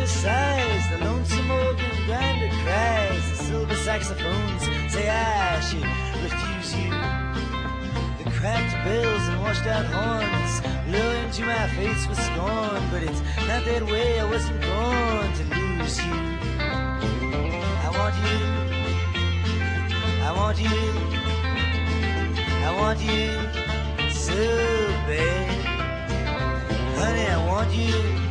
sighs, the lonesome organ grinder cries, the silver saxophones say I should refuse you. The cracked bells and washed out horns lure into my face with scorn, but it's not that way, I wasn't born to lose you. I want you, I want you, I want you so bad. Honey, I want you.